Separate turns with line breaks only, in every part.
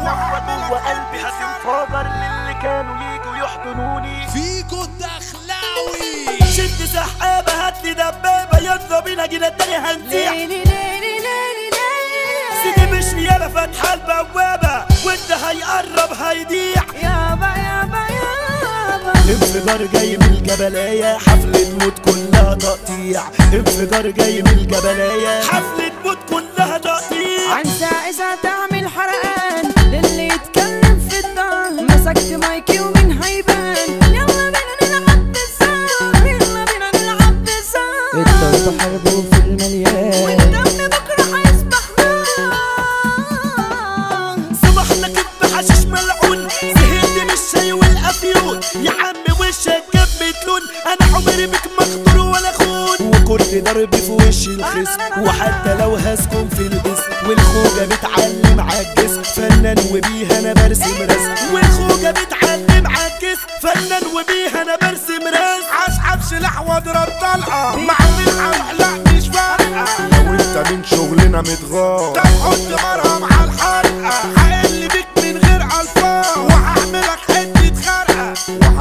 جوه قلبي هتنفجر للي كانوا يجوا يحضنوني.
فيكو الدخلاوي
شد سحابة هاتلي دبابة يلا بينا جينا التاني هنزيع. سيدي مش يالا فاتحة البوابة وانت هيقرب هيضيع.
يابا يابا يابا
انفجار جاي من الجبلاية حفلة موت كلها تقطيع. انفجار جاي من الجبلاية حفلة موت كلها تقطيع.
عن ساعة تعمل حرقان للي يتكلم في الدار. مسكت مايكي ومين هيبان يلا بينا نلعب بالزار. يلا بينا نلعب بالزار. الضرب حربه في المليان والدم بكرة هيصبح نار.
صبحنا كب حشيش ملعون زهقت من الشاي والافيون. يا عم وشك جاب متلون انا عمري بك مخطر ولا خون. وكل ضرب في وش الخصم وحتى لو هسكن في الاسم. والخوجة بتعلم عالجسم فنان وبيها انا برسم رسم. والخوجة بتعلم عالجسم فنان وبيها انا برسم رسم.
اسحب سلاح واضرب طلقه مع مين هروح لا مش فارقه. لو انت من شغلنا متغاظ طب حط مرهم على الحرقه. هقل بيك من غير الفاظ وهعملك حته خرقه.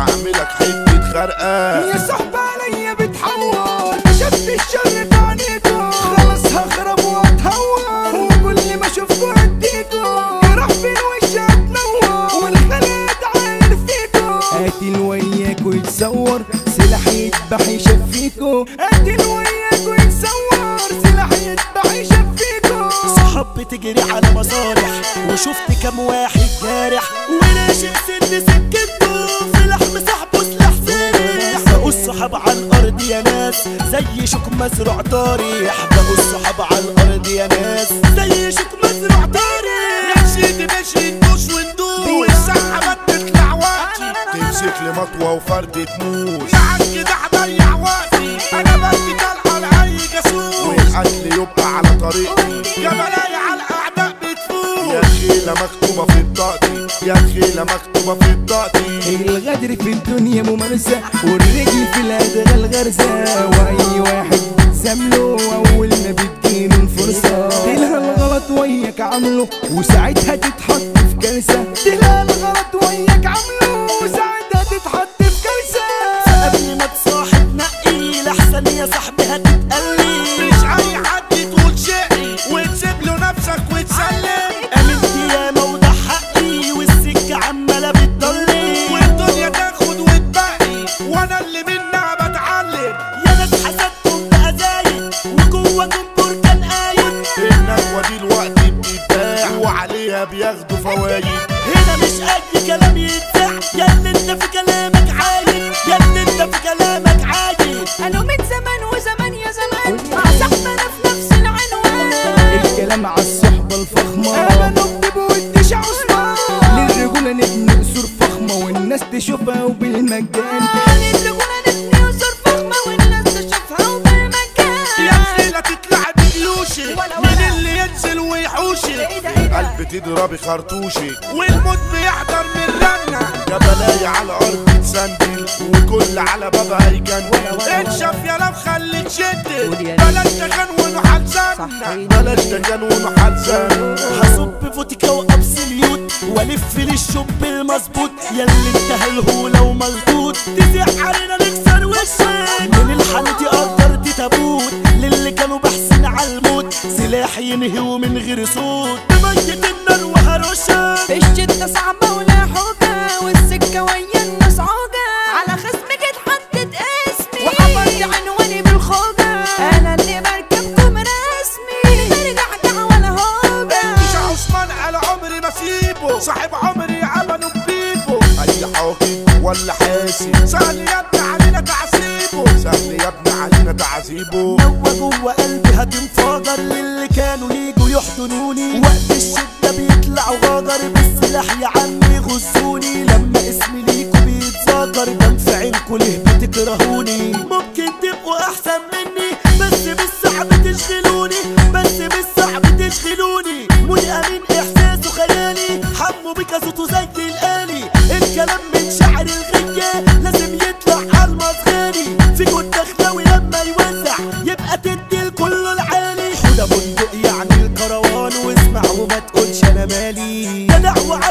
يا صاحبي عليا بتحور شفت الشر في عينيكوا. خلاص هخرب واتهور وكل ما اشوفكوا اديكوا. جراح بين وشي هتنور والخلق عاير فيكوا. قاتل وياكوا يتصور سلاح يذبح يشفيكوا. قاتل وياكوا يتصور سلاح يذبح يشفيكوا.
صحاب بتجري على مصالح وشفت كام واحد جارح. وناشئ سن سكته في لحم صاحبه سلاح سارح. بقوا الصحاب على الارض يا ناس زي شوك مزروع طارح. بقوا الصحاب على الارض يا ناس زي شوك مزروع طارح.
نفسيتي ماشي ندوس وندوس والساعه بتطلع وقتي. تمسك لي مطوه وفرد تموس معاك كده هضيع وقتي. انا بدي طلقه لاي جاسوس والقتل يبقى على طريقي. جبلايا على الاعداء بتفوت. يا خيله مكتوبه في بطاقتي يا خيله مكتوبه في بطاقتي.
الغدر في الدنيا ممارسة والرجل في الأدغال غرزة. وأي واحد بتزامله أول ما بتجيله الفرصة تلها الغلط وياك عامله وساعتها تتحط في كارثة. تلها الغلط وياك عامله وساعتها تتحط في كارثة.
قبل ما تصاحب نقي لحسن يا صاحبي هتتقلي.
مش اي حد تقول شقي وتسيب له نفسك وتسلم.
قامت ياما وده حقي والسكة عمالة بتضلي.
والدنيا تاخد وتبقي وانا اللي منها بتعلم.
يا ناس حسدتم بقى زايد وجوه جمهور كان قايد.
النجوى دي الوقت بتتباع وعليها بياخدوا فوايد.
هنا مش اي كلام يتباع يا اللي انت في كلامك عايد. يا اللي انت في كلامك عايد.
قالوا من زمان وزمان يا زمان مع صاحبنا في نفس العنوان.
الكلام عالصحبة الفخمة أنا نكتب والدش عثمان. للرجولة نبني قصور فخمة والناس تشوفها وبالمجان.
للرجولة نبني قصور فخمة والناس تشوفها وبالمكان.
يا خيلة تطلع بجلوشي من اللي ينزل ويحوشي. قلب تضربي خرطوشي والموت بيحضر من رنة. جبلايا على الارض تسندل وكل على بابها يجنن. انشف يا لو خلي تشدد بلاش تجنون وحلزان. بلاش تجنون وحلزان.
هصب فوتيكا وابسليوت والف للشوب المظبوط. يا اللي انت هالهولة وملطوط تزيح علينا نكسر وشك. من الحالة قدرت تابوت للي كانوا بحسن عالموت. سلاح ينهي ومن غير صوت بميت النار وهرشك.
الشدة صعبة ولا حوجة والسكة ويا الناس عوجة. على خصمك اتحدد اسمي وحفرت عنواني بالخوجة. انا اللي بركبكم رسمي ترجع ولا هوجة.
مش عثمان على عمري ما سيبه صاحب عمري عملوا بيبه. اي حاكم ولا حاسب سهل يا ابني علينا تعذيبه. سهل يا ابني علينا تعذيبه.
نوى جوه قلبي هتنفجر للي كانوا يجوا يحضنوني. وقت الشدة بيطلعوا غدر بالسلاح يا عمي غزوني. لما اسمي ليكوا بيتذكر دم في عينكوا ليه بتكرهوني. ممكن تبقوا احسن مني بس بالصعب تشغلوني. بس بالصعب تشغلوني. مودي امين احساسه خيالي. حمو بيكا صوته زي الالي. الكلام من شعر الغية لازم يطلع على المصغري. فيكوا الدخلاوي لما يوزع يبقى تدي الكل العالي. حوده بندق يعني الكروان واسمع وما تقولش انا مالي. دلع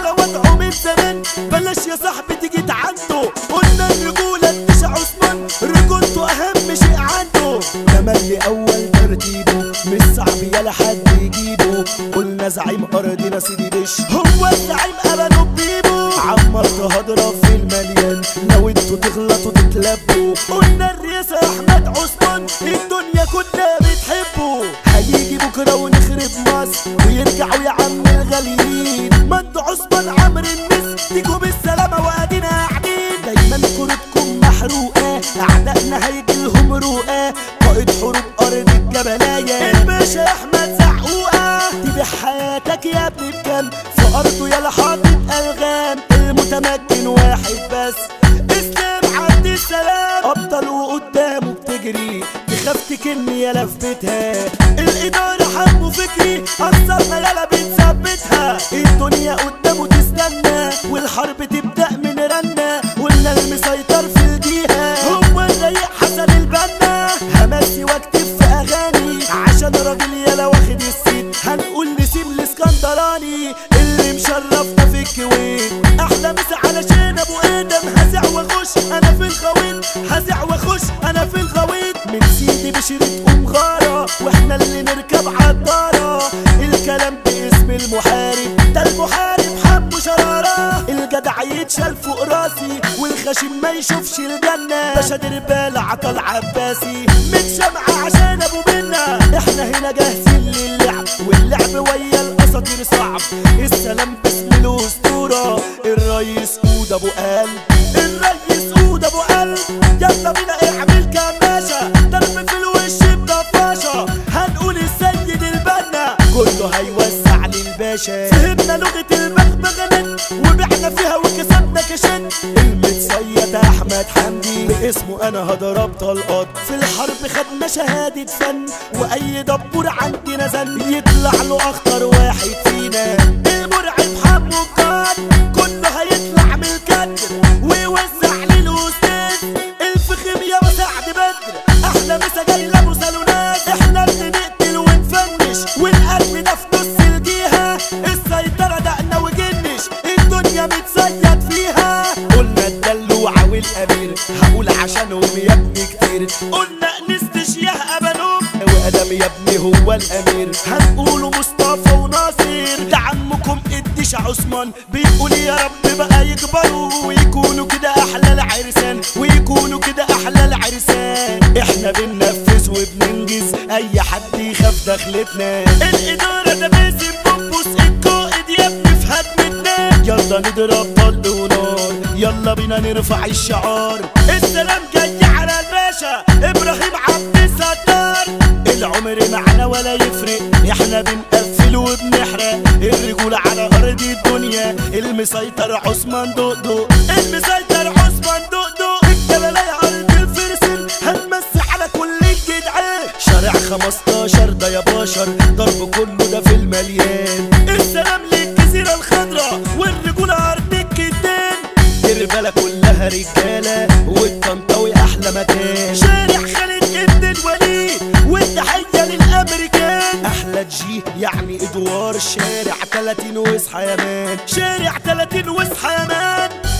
يا صاحبي تيجي عنده. قلنا الرجولة تشع عثمان رجولته اهم شيء عنده. تملي اول ترتيبه مش صعب يلا حد يجيبه. قلنا زعيم ارضنا سيدي بش هو الزعيم ابانو بيبو. عمرت هضرب في المليان لو انتوا تغلطوا تتلبوا. قلنا الرئيس احمد عثمان الدنيا كلها بتحبه. هيجي بكره ونخرب مصر ويرجعوا يا عم الغاليين. مد عثمان عمرو الناس تيجوا بالسلامه وادينا قاعدين. دايما كروتكم محروقه اعدائنا هيجيلهم روقه. قائد حروب ارض الجبلايه الباشا احمد زعقوقه. تبيع حياتك يا ابني بكام في ارضه يلا حاطط الغام. المتمكن واحد بس اسلام عبد السلام. ابطال وقدامه بتجري تخاف تكني يلا في بيتها. الاداره حمو فكري اكثر يلا بتثبتها. الدنيا قدامه تستنى والحرب تبدا من رنه. قلنا المسيطر في الجهه هو الرايق حسن البنا. همسي واكتب في اغاني عشان راجل يلا واخد السيت. هنقول نسيم الاسكندراني اللي مشرفنا في الكويت. احلى مسا علشان ابو ادم هزع واخش انا في الغويط. هزع واخش انا في الغويط. من سيدي بشرة غارة واحنا اللي نركب عالدارة. الكلام باسم المحارب ده المحارب حمو شرارة. الجدع يتشال فوق راسي والخشم ما يشوفش الجنة. باشا دربالة عطل عباسي متشمعة عشان ابو منا. احنا هنا جاهزين للعب واللعب ويا الاساطير صعب. السلام باسم الاسطورة الريس قود ابو قلب. الريس قود ابو قلب يلا بينا اعمل كماشة. ضرب في الوش بطفاشة هنقول السيد البنا. كله هيوسع للباشا. فهمنا لغة البغبغنات وبعنا فيها وكسبنا كشن. المتصيد احمد حمدي باسمه انا هضرب طلقات. في الحرب خدنا شهادة فن واي دبور عندنا زن. يطلع له اخطر واحد فينا المرعب حمو الجان. كله هيطلع من الكدر ويوزع للاستاذ الفخم يا مساعد بدر. احلى مسا جاي لابو سالونات. احنا اللي نقتل ونفنش والقلب ده في نص الجهه. السيطره دقنا وجنش الدنيا متصيد فيها. قلنا الدلوعه والامير هقول عشانهم يا ابني كتير. قلنا انستش يا ابانوم وادم يا ابني هو الامير. هنقوله مصطفى وناصر ده عمكم الدش عثمان. بيقول يا رب بقى يكبروا ويكونوا كده احلى العرسان. ويكونوا كده احلى العرسان. احنا بننفذ وبننجز اي حد يخاف دخلتنا. الاداره ده باسم بوبوس القائد يا ابني في هدمتنا. يلا نضرب طلق ونار يلا بينا نرفع الشعار. السلام جاي على الباشا ابراهيم عبد الستار. العمر معنا ولا يفرق احنا بنقفل وبنحرق. الرجولة على ارض الدنيا المسيطر عثمان دقدق. المسيطر عثمان دقدق. الجبلاية ارض الفرسان هنمسي على كل الجدعان. شارع 15 ده يا بشر ضرب كله ده في المليان. السلام للجزيرة الخضراء والرجولة ارض الكتان. الرجالة كلها رجالة والطنطاوي احلى مكان. شارع خالد ابن الوليد والتحية للامريكان. احلى جي يعني ادوار. شارع 30 واصحى يا مان. شارع 30 واصحى يا مان.